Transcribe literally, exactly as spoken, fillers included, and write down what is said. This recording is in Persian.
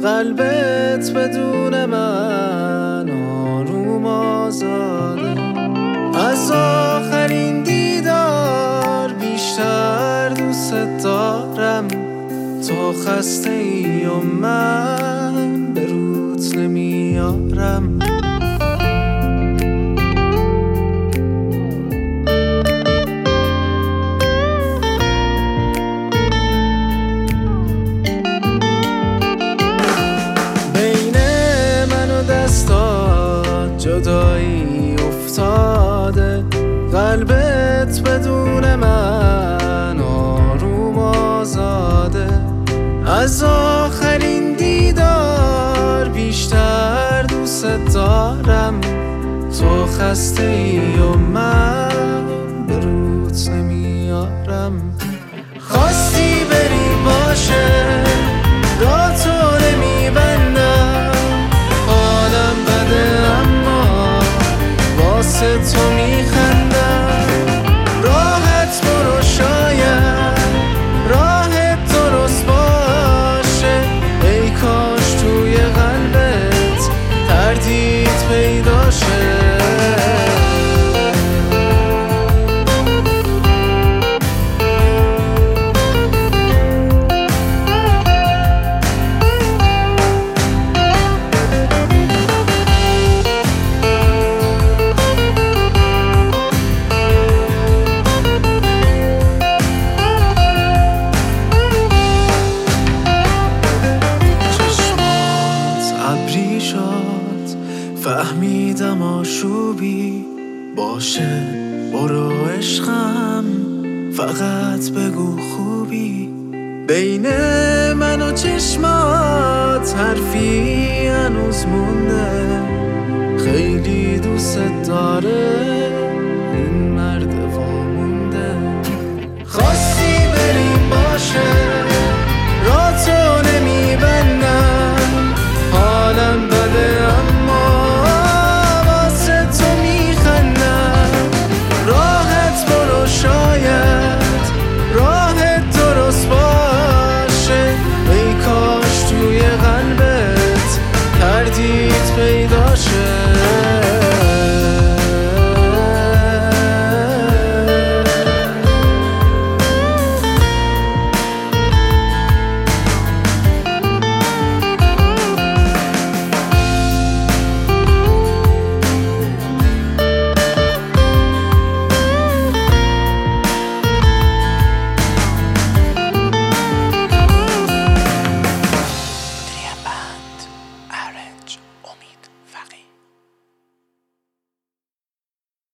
قلبت بدون من آروم آزاده. از آخرین دیدار بیشتر دوست دارم. تو خسته ای و من به روت نمیارم. جدایی افتاده، قلبت بدون من آروم آزاده. از آخرین دیدار بیشتر دوست دارم. تو خسته ای و من به روت نمیارم. خواستی بری باشه را تو نمیبندم. حالم بده اما واسه تو میخندم. راحت برو شاید راحت درست باشه. ای کاش توی قلبت تردید پیدا شه. فهمیدم آشوبی باشه، برو عشقم فقط بگو خوبی. بین من و چشمات حرفی هنوز مونده. خیلی دوست داره